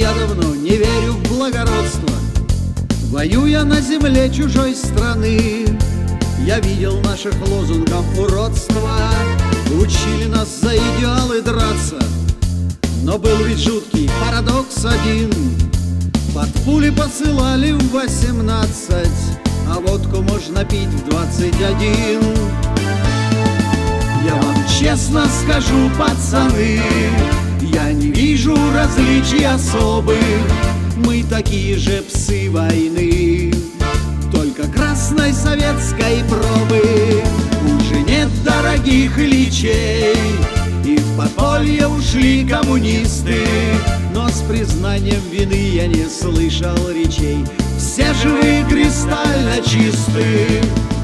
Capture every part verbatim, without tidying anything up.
Я давно не верю в благородство, воюя на земле чужой страны. Я видел наших лозунгов уродства, учили нас за идеалы драться. Но был ведь жуткий парадокс один: под пули посылали в восемнадцать, а водку можно пить в двадцать один. Я вам честно скажу, пацаны, я не вижу различий особых. Мы такие же псы войны, только красной советской пробы. Уже нет дорогих личей, и в подполье ушли коммунисты. Но с признанием вины я не слышал речей. Все живы, кристально чисты.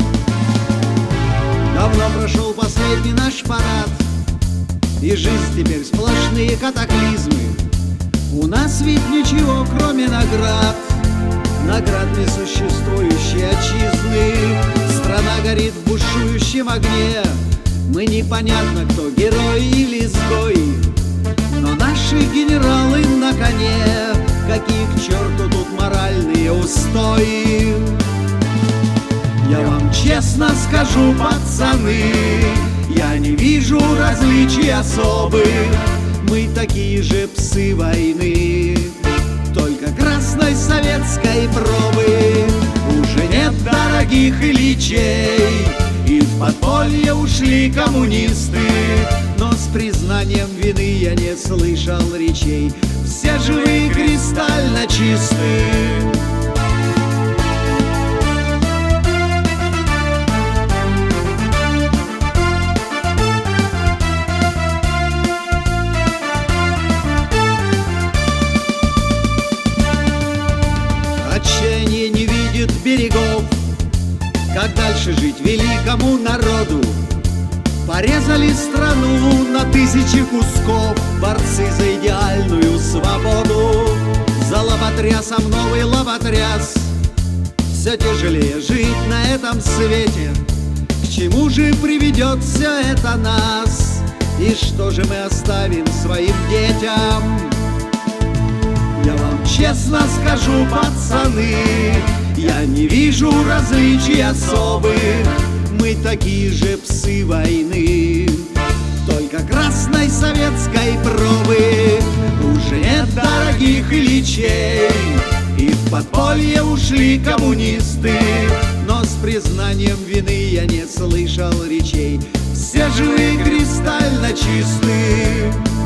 Давно прошел последний наш парад, и жизнь теперь сплошные катаклизмы. У нас ведь ничего, кроме наград, наград несуществующей отчизны. Страна горит в бушующем огне, мы непонятно, кто герой или изгой. Но наши генералы на коне, какие к черту тут моральные устои. Я вам честно скажу, пацаны, я не вижу различий особых. Мы такие же псы войны, только красной советской пробы. Уже нет дорогих личей, и в подполье ушли коммунисты. Но с признанием вины я не слышал речей. Все живы, кристально чисты. Отчаяние не видит берегов, как дальше жить великому народу. Порезали страну на тысячи кусков борцы за идеальную свободу. За лоботрясом новый лоботряс, все тяжелее жить на этом свете. К чему же приведет все это нас, и что же мы оставим своим детям? Я вам честно скажу, пацаны, я не вижу различий особых. Мы такие же псы войны, только красной советской пробы. Уже нет дорогих личей, и в подполье ушли коммунисты. Но с признанием вины я не слышал речей. Все живы, кристально чисты.